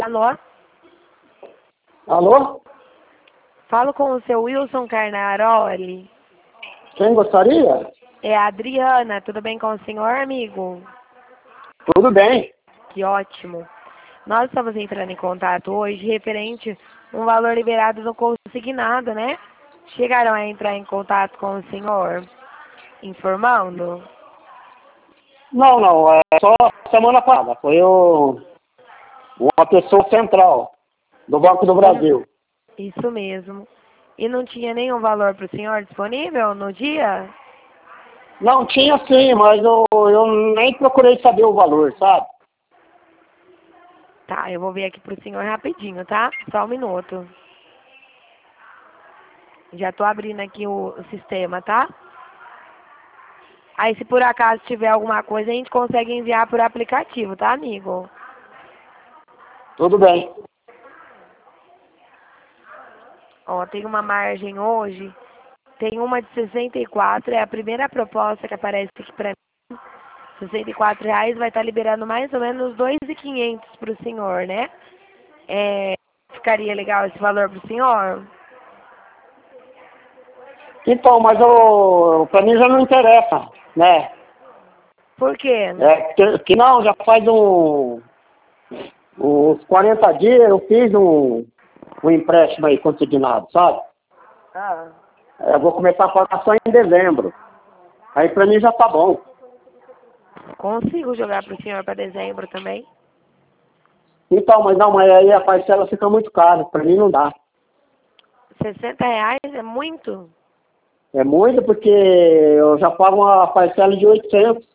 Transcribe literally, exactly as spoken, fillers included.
Alô? Alô? Falo com o seu Wilson Carnaroli. Quem gostaria? É a Adriana, tudo bem com o senhor, amigo? Tudo bem. Que ótimo. Nós estamos entrando em contato hoje referente um valor liberado no consignado, né? Chegaram a entrar em contato com o senhor, informando? Não, não, é só semana passada. Foi o, uma pessoa central do Banco do Brasil. Isso mesmo. E não tinha nenhum valor para o senhor disponível no dia? Não, tinha sim, mas eu, eu nem procurei saber o valor, sabe? Tá, eu vou ver aqui pro senhor rapidinho, tá? Só um minuto. Já tô abrindo aqui o, o sistema, tá? Aí se por acaso tiver alguma coisa, a gente consegue enviar por aplicativo, tá, amigo? Tudo bem. Ó, tem uma margem hoje, tem uma de sessenta e quatro, é a primeira proposta que aparece aqui pra mim. sessenta e quatro reais vai estar liberando mais ou menos dois mil e quinhentos pro senhor, né? É, ficaria legal esse valor pro senhor? Então, mas eu, pra mim já não interessa, né? Por quê? É, que, que não, já faz um, uns quarenta dias eu fiz um, um empréstimo aí consignado, sabe? Ah. Eu vou começar a pagar só em dezembro. Aí pra mim já tá bom. Consigo jogar pro senhor para dezembro também? Então, mas não, mas aí a parcela fica muito cara. Pra mim não dá. sessenta reais é muito? É muito porque eu já pago uma parcela de oitocentos.